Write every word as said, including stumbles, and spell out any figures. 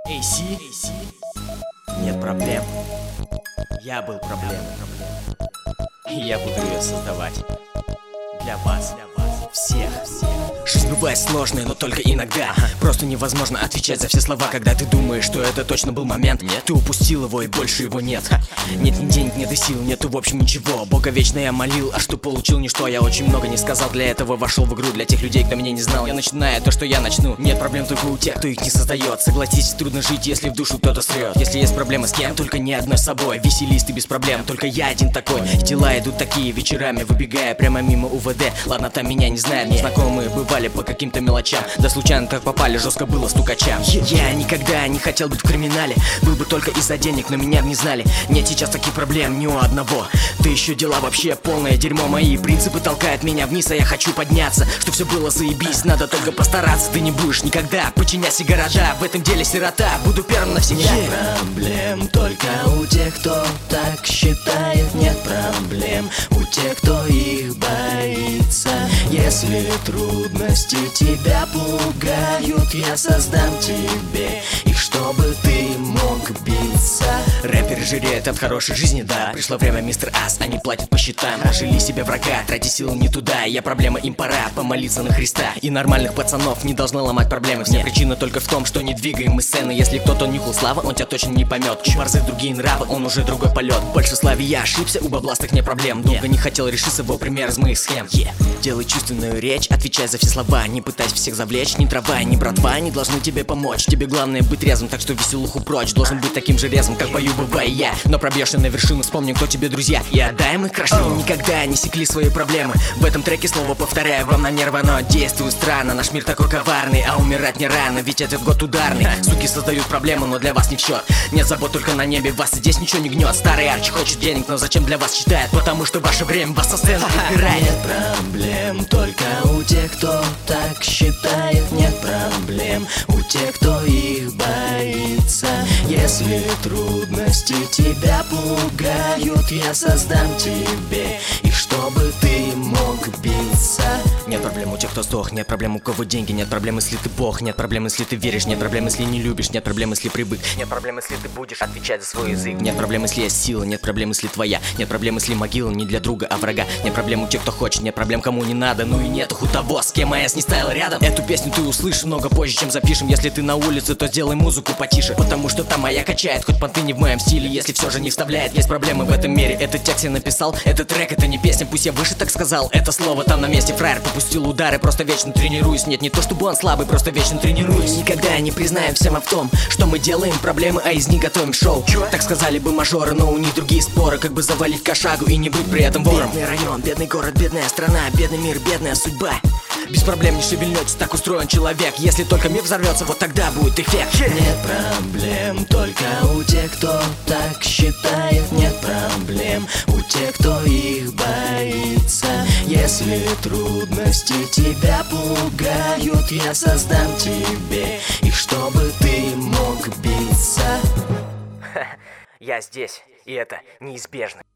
эй си, нет проблем. Я был проблемой. И я буду ее создавать. Для вас, для вас, всех, всех. Жизнь бывает сложная, но только иногда. Ага. Просто невозможно отвечать за все слова, когда ты думаешь, что это точно был момент. Нет. Ты упустил его, и больше его нет. Нет ни денег, нет и сил, нету в общем ничего. Бога вечно я молил, а что получил ничто. Я очень много не сказал, для этого вошел в игру. Для тех людей, кто меня не знал, я начинаю то, что я начну. Нет проблем только у тех, кто их не создает. Согласись, трудно жить, если в душу кто-то срет. Если есть проблемы с кем, только не одной собой. Веселись ты без проблем, только я один такой. И дела идут такие вечерами, выбегая прямо мимо УВД. Ладно, там меня не знают, но знакомые бывали по каким-то мелочам. Да случайно так попали, жестко было стукачам. Я никогда не хотел быть в криминале. Был бы только из-за денег, но меня не знали. Нет сейчас таких проблем ни у одного. Да еще дела вообще полное дерьмо. Мои принципы толкают меня вниз, а я хочу подняться. Что все было заебись, надо только постараться. Ты не будешь никогда подчинять города. В этом деле сирота, буду первым навсегда. Нет проблем только у тех, кто так считает. Нет проблем у тех, кто их боится. Если трудности тебя пугают, я создам тебе их, чтобы ты мог биться. Рэперы жиреют от хорошей жизни, да. Пришло время, мистер Ас, они платят по счетам. Жили себе врага, тратя силы не туда. Я проблема, им пора помолиться на Христа. И нормальных пацанов не должны ломать проблемы. Вся причина только в том, что не двигаем мы сцены. Если кто-то нюхал славы, он тебя точно не поймет. У борзых другие нравы, он уже другой полет. Больше славе я ошибся, у бабластых не проблем. Долго не хотел решиться, был пример из моих схем. yeah. Делай чувственную речь, отвечай за все слова. Не пытайся всех завлечь, ни трава, ни братва не должны тебе помочь. Тебе главное быть резвым, так что веселуху прочь. Должен быть таким же резвым, как бою бываю я. Но пробьешься на вершину, вспомни, кто тебе друзья. И отдаем их крошли, oh. никогда не секли свои проблемы. В этом треке снова повторяю вам на нервы, но действую странно. Наш мир такой коварный, а умирать не рано, ведь этот год ударный. Суки создают проблемы, но для вас не в счет. Нет забот только на небе, вас здесь ничего не гнет. Старый Арчи хочет денег, но зачем для вас считает? Потому что ваше время вас со сцены подбирает. Нет проблем только у тех, кто так считает. Нет проблем у тех, кто их боится. Если трудности тебя пугают, я создам тебе их, чтобы ты мог биться. Нет проблем у тех, кто сдох, нет проблем у кого деньги. Нет проблем, если ты бог, нет проблем, если ты веришь. Нет проблем, если не любишь, нет проблем, если привык. Нет проблем, если ты будешь отвечать за свой язык. Нет проблем, если есть сила, нет проблем, если твоя. Нет проблем, если могила не для друга, а врага. Нет проблем у тех, кто хочет, нет проблем, кому не надо. Ну и нет у того, с кем АЭС не стоял рядом. Эту песню ты услышишь много позже, чем запишем. Если ты на улице, то сделай музыку потише, потому что там моя качает, хоть понты не в моем стиле. Если все же не вставляет, есть проблемы в этом мире. Этот текст я написал, этот трек, это не песня. Пусть я выше так сказал, это слово там на месте. Фраер попустил удары, просто вечно тренируюсь. Нет, не то чтобы он слабый, просто вечно тренируюсь. Никогда не признаем всем в том, что мы делаем проблемы, а из них готовим шоу. Чё? Так сказали бы мажоры, но у них другие споры. Как бы завалить кошагу и не быть при этом вором. Бедный район, бедный город, бедная страна, бедный мир, бедная судьба. Без проблем не шевельнется, так устроен человек. Если только мир взорвется, вот тогда будет эффект. Нет проблем только у тех, кто так считает. Нет проблем у тех, кто их боится. Если трудности тебя пугают, я создам тебе их, чтобы ты мог биться. Я здесь, и это неизбежно.